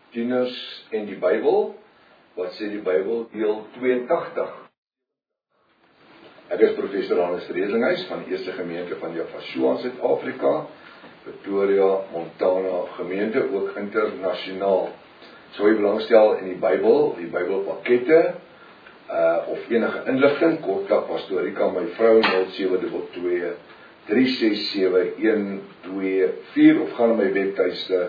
Tieners en die Bybel. Wat sê die Bybel? Deel 82. Ek is professor Hannes Redlinghuis van die Eerste Gemeente van Jafashua in Suid-Afrika, Pretoria, Montana gemeente, ook internasionaal. So jy belangstel in die Bybelpakkette, of enige inligting, kontak Pastoor Rika, my vrou, 0722 367 124, of gaan na my webtuiste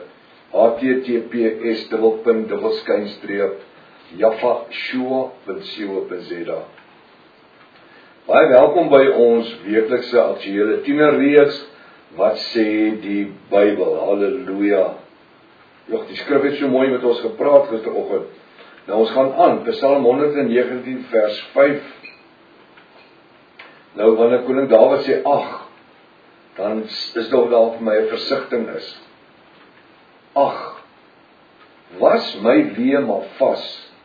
https://jafashua.co.za. Baie welkom by ons weeklikse aktuele tienerreeks, wat sê die Bybel, halleluja. Die skrif het so mooi met ons gepraat gisteroggend. Nou ons gaan aan, Psalm 119 vers 5. Nou wanneer koning Dawid sê, ag, dan is daar vir my 'n versigtiging is. Ag, was my weë maar vas,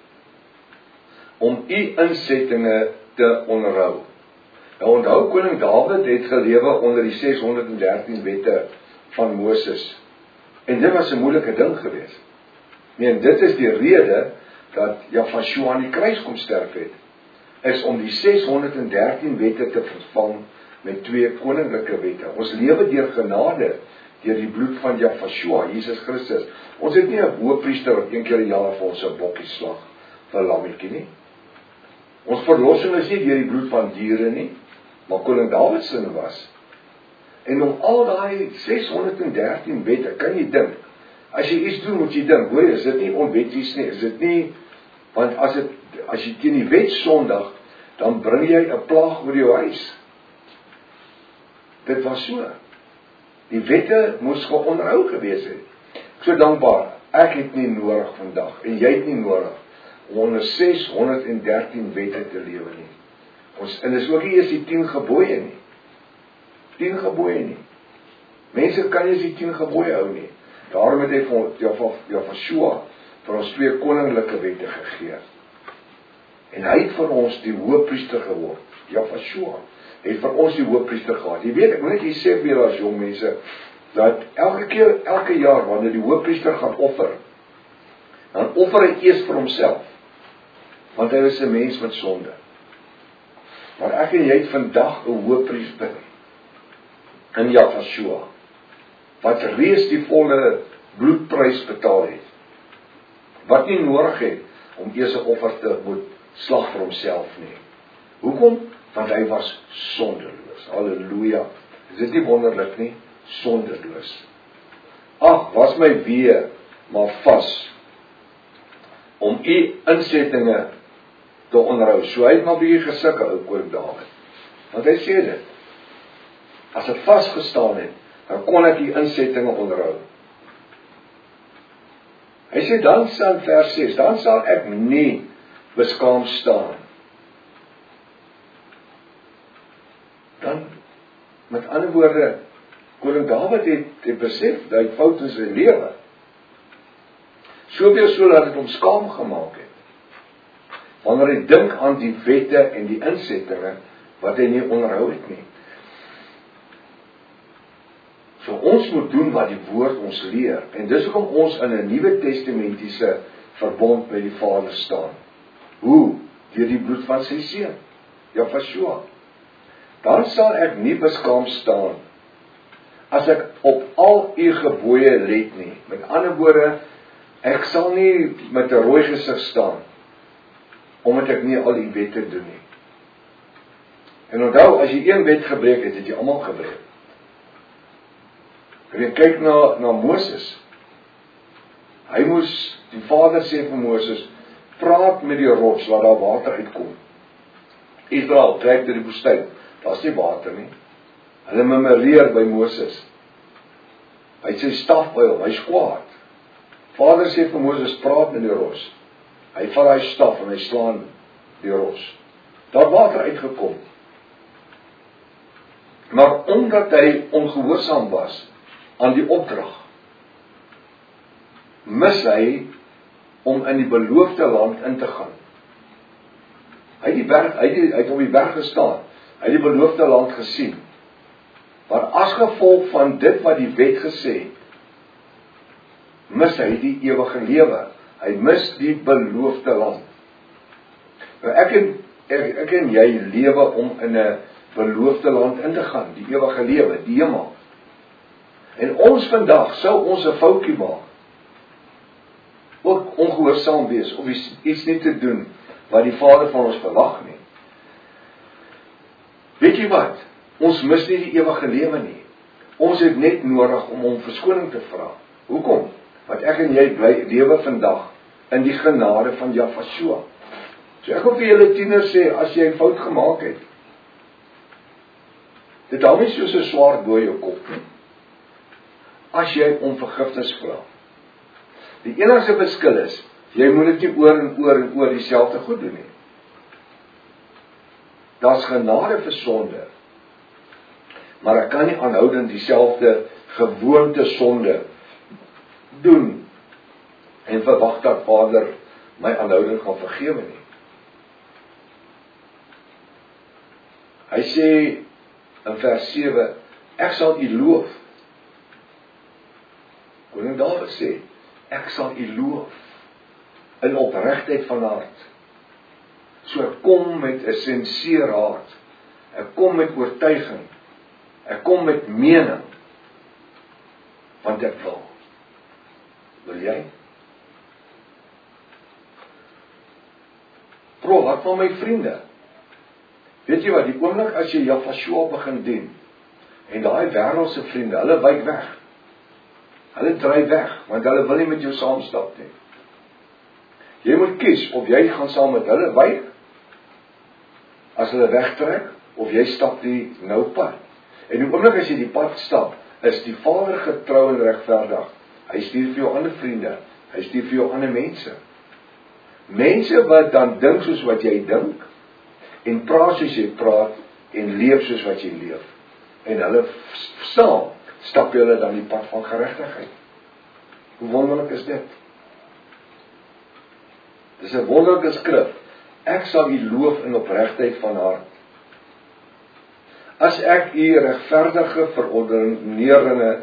om u insettinge te onderhou. Nou onthou, koning Dawid het gelewe onder die 613 wette van Moses. En dit was 'n moeilike ding geweest. En dit is die rede dat Jafashua aan die kruis kom sterf het, is om die 613 wette te vervang met 2 koninklike wette. Ons lewe deur genade, deur die bloed van Jafashua, Jesus Christus. Ons het nie 'n hoëpriester wat 1 keer 'n jaar vir ons 'n bokkie slag vir 'n lammetjie nie. Ons verlossing is nie deur die bloed van diere nie, maar koning Dawid se was. En om al daai 613 wette, kan jy dink, as jy iets doen, moet jy dink, hoor, is dit nie onwetties nie, is dit nie, want as jy teen die wet sondig, dan bring jy 'n plaag oor jou huis. Dit was so. Die wette moes geonderhou gewees het. Ek so dankbaar, ek het nie nodig vandag, en jy het nie nodig, om onder 613 wette te lewe nie. En dis ook nie eers die 10 gebooie nie. 10 gebooie nie. Mense kan nie eens die 10 gebooie hou nie. Daarom het hy vir Jafashua vir ons 2 koninklike wette gegee. En hy het vir ons die hoëpriester geword. Jafashua het vir ons die hoëpriester gehad. Jy weet, ek moet net hier sê weer as jong mense, dat elke jaar, wanneer die hoëpriester gaan offer, dan offer hy eers vir homself, want hy is 'n mens met sonde. Maar ek en jy het vandag 'n hoëpriester in Jafashua, wat reeds die volle bloedprys betaal het, wat nie nodig het om eers 'n offer te moet slag vir homself nie. Hoekom? Want hy was sondeloos. Halleluja. Is dit nie wonderlik nie? Sondeloos. Ag, was my weë maar vas, om u insettinge te onderhou. So hy het maar bietjie gesukkel, ou koning Dawid. Want hy sê dit, as ek vasgestaan het, dan kon ek die insettinge onderhou. Hy sê dan sal vers 6, dan sal ek nie beskaam staan. Dan, met ander woorde, koning Dawid het besef, dat hy fout in sy lewe. Soveel so dat het hom skaam gemaak het. Wanneer hy dink aan die wette en die insettinge, wat hy nie onderhou het nie. So ons moet doen wat die woord ons leer, en dis hoekom ons in 'n Nuwe Testamentiese verbond met die Vader staan. Hoe? Deur die bloed van sy seun, Jafashua. Dan sal ek nie beskaam staan, as ek op al u gebooie let nie. Met ander woorde, ek sal nie met 'n rooi gesig staan, omdat ek nie al die wette doen nie. En onthou, as jy een wet gebreek het, het jy almal gebreek. Kyk na Moses. Die Vader sê vir Moses, praat met die rots, laat daar water uitkom. Israel trek deur die woestyn, daar's nie water nie. Hulle murmureer by Moses. Hy het sy staf by hom, hy's kwaad. Vader sê vir Moses, praat met die rots. Hy vat hy staf en hy slaan die rots. Daar water uitgekom. Maar omdat hy ongehoorsaam was aan die opdrag, mis hy om in die beloofde land in te gaan. Hy het op die berg gestaan, hy het die beloofde land gesien. Maar as gevolg van dit wat die wet gesê, mis hy die ewige lewe. Hy mis die beloofde land. Nou ek en jy lewe om in 'n beloofde land in te gaan, die ewige lewe, die hemel. En ons vandag sou ons 'n foutjie maak. Ook ongehoorsaam wees of iets nie te doen wat die Vader van ons verwag nie. Weet jy wat? Ons mis nie die ewige lewe nie. Ons het net nodig om hom verskoning te vra. Hoekom? Want ek en jy bly lewe vandag in die genade van Jahweh. So ek wil vir julle tieners sê, as jy 'n fout gemaak het, dit hou nie soos 'n swaard bo jou kop nie. As jy om vergifnis vra. Die enigste verskil is, jy moet dit nie oor en oor en oor dieselfde goed doen nie. Daar's genade vir sonde. Maar ek kan nie aanhoudend dieselfde gewoonte sonde doen en verwag dat Vader my aanhoudend gaan vergewe nie. Hy sê in vers 7, ek sal u loof. Koning Dawid sê, ek sal u loof in opregtheid van hart. So ek kom met 'n sincere hart. Ek kom met oortuiging. Ek kom met mening. Want ek wil. Wil jy? Bro, wat van my vriende? Weet jy wat, die oomblik as jy Jahweh begin dien, en daai wêreldse vriende, hulle wyk weg. Hulle dryf weg, want hulle wil nie met jou saamstap nie. Jy moet kies of jy gaan saam met hulle wyk, as hulle wegtrek, of jy stap die nou pad. En die oomblik as jy die pad stap, is die Vader getrou en regverdig. Hy stuur vir jou ander vriende, hy stuur vir jou ander mense. Mense wat dan dink soos wat jy dink, en praat soos jy praat, en leef soos wat jy leef. En hulle saam, stap julle dan die pad van geregtigheid. Hoe wonderlik is dit? Dis 'n wonderlike skrif. Ek sal u loof in opregtheid van hart. As ek u regverdige verordeninge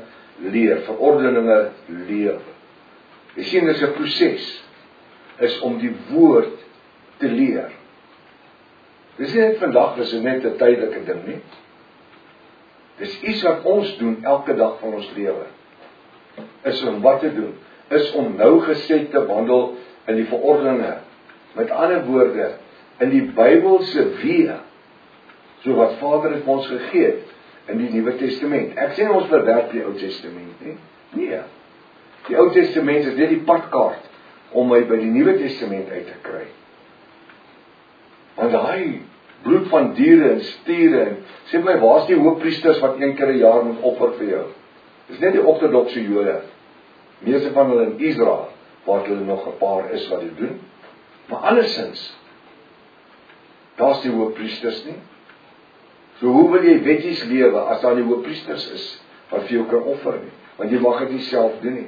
leer. Jy sien, dis 'n proses, is om die woord te leer. Dis nie net vandag, dis net 'n tydelike ding nie. Dis iets wat ons doen elke dag van ons lewe. Is om wat te doen? Is om nougeset te wandel in die verordeninge. Met ander woorde, in die Bybelse weë, so wat Vader het ons gegee het in die Nuwe Testament. Ek sê ons verwerp die Ou Testament nie. Nee. Die Ou Testament is net die padkaart om my by die Nuwe Testament uit te kry. Want daai bloed van diere en stiere, en sê my, waar is die hoofpriesters wat 1 keer 'n jaar moet offer vir jou? Dis net die ortodokse Jode. Meeste van hulle in Israel, waar hulle nog 'n paar is wat dit doen. Maar andersins, daar's die hoofpriesters nie. So hoe wil jy wetjies lewe as daar nie hoofpriesters is wat vir jou kan offer nie? Want jy mag dit nie self doen nie.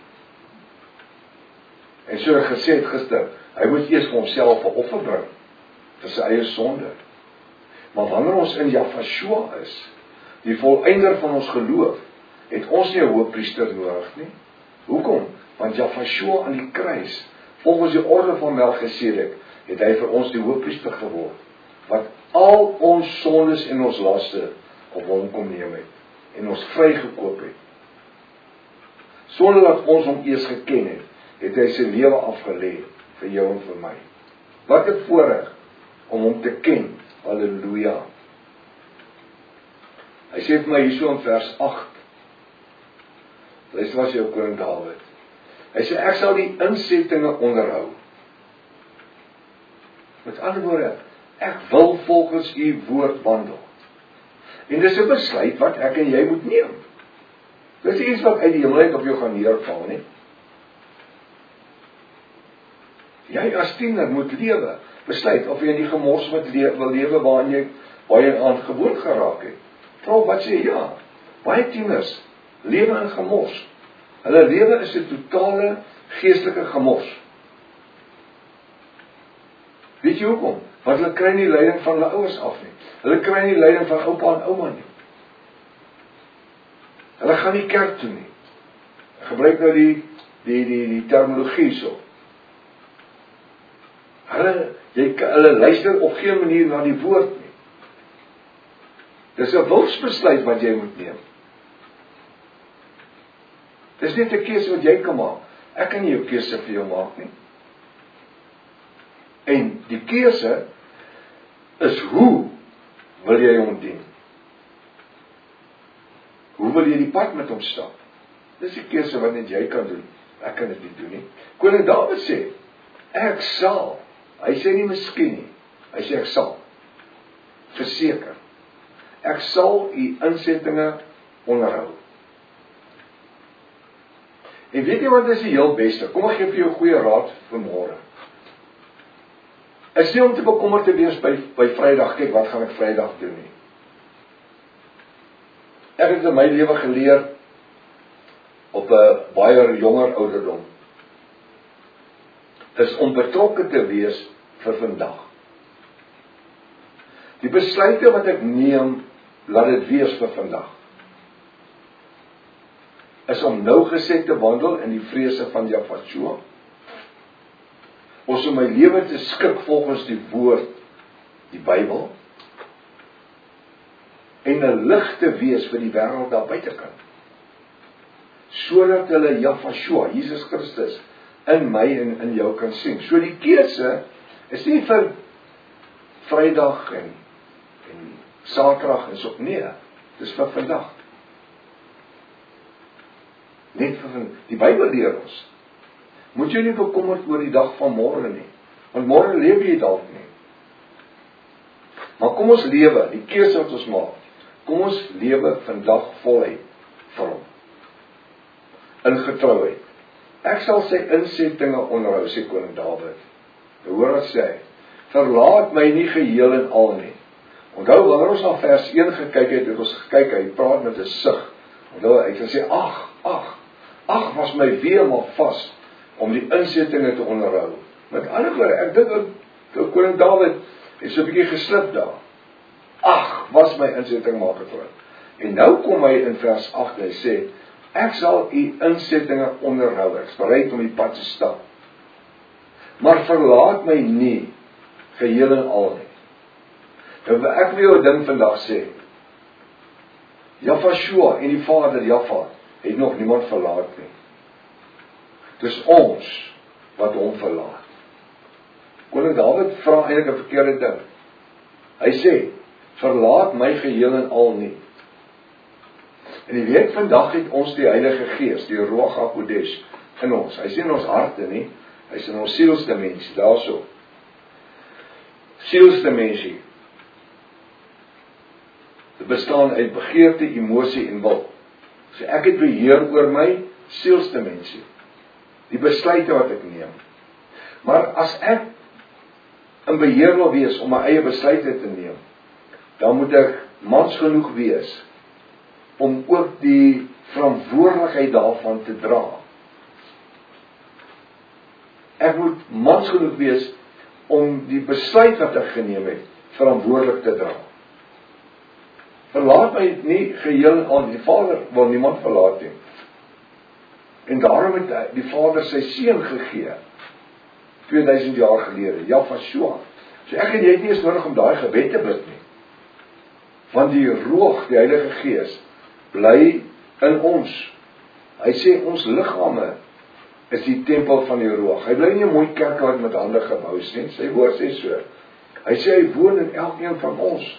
En so ek gesê het gister, hy moet eers vir homself 'n offer bring vir sy eie sonde. Maar wanneer ons in Jahweh is, die volëinder van ons geloof, het ons nie 'n hoofpriester nodig nie. Hoekom? Want Jahweh aan die kruis, volgens die orde van Melchisedek, het hy vir ons die hoofpriester geword, wat al ons sondes en ons laste op hom kom neem het, en ons vrygekoop het. Sonder dat ons hom eers geken het, het hy sy lewe afgelê vir jou en vir my. Wat 'n voorreg om hom te ken. Halleluja. Hy sê vir my hierso in vers 8. Luister wat jou koning Dawid. Hy sê, ek sal die insettinge onderhou. Met ander woorde, ek wil volgens u woord wandel. En dis 'n besluit wat ek en jy moet neem. Dis iets wat uit die hemel uit op jou gaan neerval, nie? Jy as tiener moet lewe, besluit of jy in die gemors wil lewe waarin jy aan gewoon geraak het. Vrou, wat sê ja? Baie tieners lewe in gemors. Hulle lewe is 'n totale geestelike gemors. Weet jy hoekom? Want hulle kry nie leiding van hulle ouers af nie. Hulle kry nie leiding van oupa en ouma nie. Hulle gaan nie kerk toe nie. Ek gebruik nou die die terminologie so. Hulle luister op geen manier na die woord nie. Dis 'n wilsbesluit wat jy moet neem. Dis nie 'n keuse wat jy kan maak. Ek kan nie jou keuse vir jou maak nie. En die keuse is hoe wil jy hom dien? Hoe wil jy die pad met hom stap? Dis die keuse wat net jy kan doen. Ek kan dit nie doen nie. Koning Dawid sê, ek sal. Hy sê nie miskien nie. Hy sê ek sal. Verseker. Ek sal u insettinge onderhou. En weet jy wat is die heel beste? Kom ek gee vir jou 'n goeie raad vanmôre. Is nie om te bekommerd te wees by Vrydag, kyk wat gaan ek Vrydag doen nie. Ek het in my lewe geleer op 'n baie jonger ouderdom. Is om betrokke te wees vir vandag. Die besluite wat ek neem, laat dit wees vir vandag. Is om nougeset te wandel in die vrese van Jahweh. Ons om my lewe te skik volgens die woord, die Bybel, en 'n lig te wees vir die wêreld daar buitekant. Sodat hulle Jahweh, Jesus Christus, in my en in jou kan sien. So die keuse is nie vir Vrydag en Saterdag en so, nee, dis vir vandag. Net vir die Bybel leer ons. Moet jy nie bekommerd oor die dag van môre nie, want môre lewe jy dalk nie. Maar kom ons lewe, die keuse wat ons maak, kom ons lewe vandag voluit vir hom. In getrouheid. Ek sal sy insettinge onderhou, sê koning Dawid. Hoor wat sê hy, verlaat my nie geheel en al nie. Onthou, wanneer ons na vers 1 gekyk het ons gekyk, hy praat met 'n sug. Onthou, hy sê, ag, was my wee maar vas, om die insettinge te onderhou. Met ander woorde, ek dink dat koning Dawid het so 'n bietjie geslip daar. Ag, was my insetting maar getrou. En nou kom hy in vers 8, hy sê, ek sal u insettinge onderhou, ek is bereid om die pad te stap. Maar verlaat my nie, geheel en al nie. Nou, ek wil jou 'n ding vandag sê. Jahweh en die Vader, Jahweh, het nog niemand verlaat nie. Dis ons wat hom verlaat. Koning Dawid vra eintlik 'n verkeerde ding. Hy sê, verlaat my geheel en al nie. En jy weet, vandag het ons die Heilige Gees, die Ruach HaKodesh, in ons. Hy is nie in ons harte nie, hy is in ons sielsdimensie, daarso. Sielsdimensie. Dit bestaan uit begeerte, emosie en wil. So ek het beheer oor my sielsdimensie. Die besluite wat ek neem. Maar as ek in beheer wil wees om my eie besluite te neem, dan moet ek mans genoeg wees om ook die verantwoordelikheid daarvan te dra. Ek moet mans genoeg wees om die besluit wat ek geneem het, verantwoordelik te dra. Verlaat my nie geheel aan, die Vader wil niemand verlaat nie. En daarom het die Vader sy seun gegee, 2000 jaar gelede, Jahweh. So ek en jy het nie eens nodig om daai gebed te bid nie. Want die Ruach, die Heilige Gees, bly in ons. Hy sê ons liggame is die tempel van die Ruach. Hy bly nie 'n mooi kerk wat met hande gebou is nie. Sy woord sê so. Hy sê hy woon in elkeen van ons.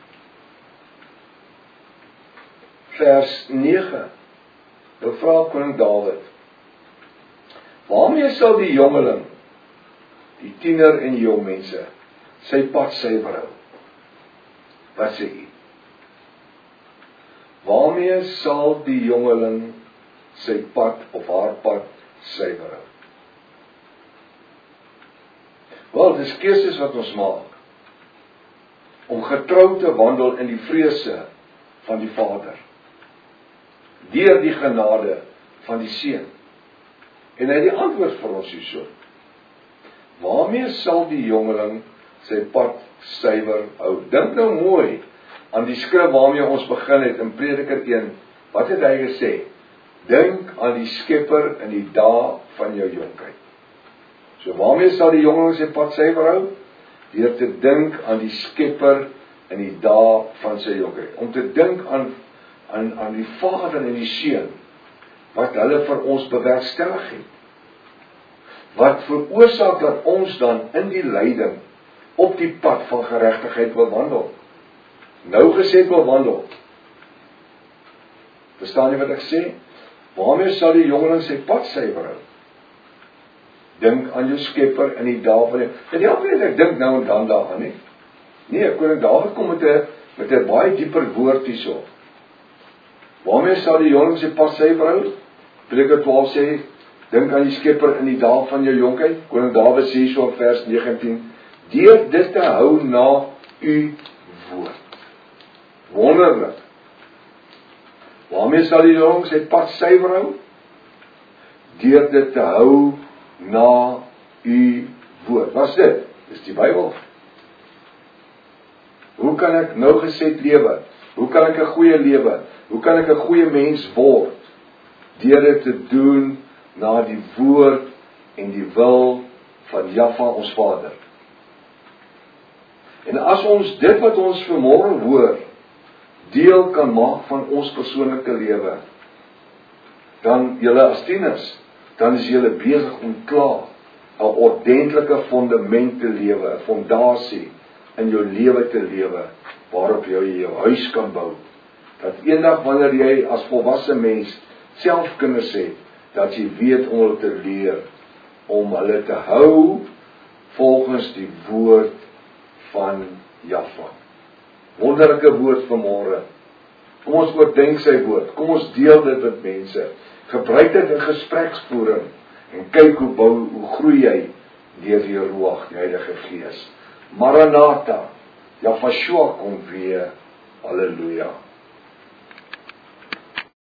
Vers 9. Nou vra koning Dawid, waarmee sal die jongeling, die tiener en die jong mense, sy pad suiwer hou? Wat sê u? Waarmee sal die jongeling sy pad of haar pad suiwer hou? Wel, dis keuses wat ons maak om getrou te wandel in die vrese van die Vader, deur die genade van die Seun. En hy het die antwoord vir ons hierso. Waarmee sal die jongeling sy pad suiwer hou? Dink nou mooi aan die skrif waarmee ons begin het in Prediker 1. Wat het hy gesê? Dink aan die Skepper in die dae van jou jonkheid. So waarmee sal die jongeling sy pad suiwer hou? Deur te dink aan die Skepper in die dae van sy jonkheid. Om te dink aan die Vader en die Seun, wat hulle vir ons bewerkstellig het. Wat veroorsaak dat ons dan in die lyding op die pad van geregtigheid wil wandel. Nou gesê wil wandel. Verstaan jy wat ek sê? Waarmee sal die jongeling sy pad suiwer hou? Dink aan jou Skepper in die dae van die... En die andere ek dink nou en dan daaraan, nie? Nee, koning Dawid kom met 'n baie dieper woord hierso. Waarmee sal die jongeling sy pad suiwer hou? Prediker 12 sê, dink aan die Skepper in die dae van jou jonkheid. Koning Dawid sê so in vers 19, deur dit te hou na u woord. Wonderlik. Waarmee sal die jongeling sy pad suiwer hou? Deur dit te hou na u woord. Wat is dit? Dis die Bybel. Hoe kan ek nou gesed lewe? Hoe kan ek 'n goeie lewe? Hoe kan ek 'n goeie mens word? Deur dit te doen na die woord en die wil van Jahwe ons Vader. En as ons dit wat ons vanmôre hoor, deel kan maak van ons persoonlike lewe, dan julle as tieners, dan is julle besig om klaar 'n ordentlike fondament te lewe, 'n fondasie in jou lewe te lewe, waarop jy jou huis kan bou. Dat eendag wanneer jy as volwasse mens self kinders het, dat jy weet om hulle te leer, om hulle te hou volgens die woord van Jahwe. Wonderlike woord vanmôre. Kom ons oordink sy woord. Kom ons deel dit met mense. Gebruik dit in gespreksvoering en kyk hoe groei jy deur die Ruach, die Heilige Gees. Maranatha, Jahwe kom weer. Halleluja.